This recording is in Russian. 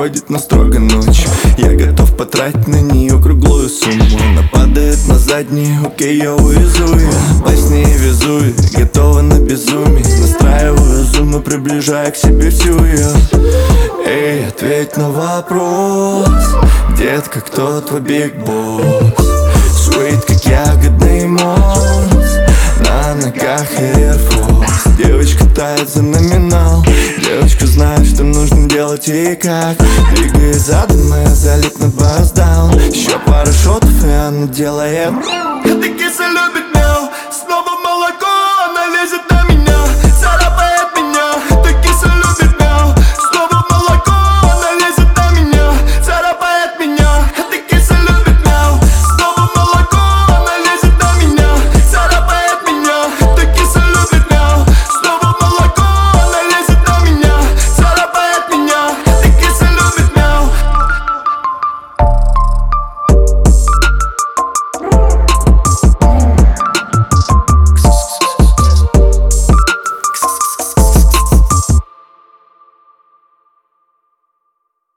выходит на строго ночь. Я готов потратить на нее круглую сумму. Она падает на задний, окей, я увезу ее. Во сне везу ее, готова на безумие. Настраиваю зум и приближаю к себе всю ее. Эй, ответь на вопрос, детка, кто твой биг босс? Sweet, как ягодный мост, на ногах Air Force. Девочка тает за номинал, девочка знает, что нужно делать и как. Двигай задом, и залит на бас даун. Еще пара шотов, и она делает. Эта киса любит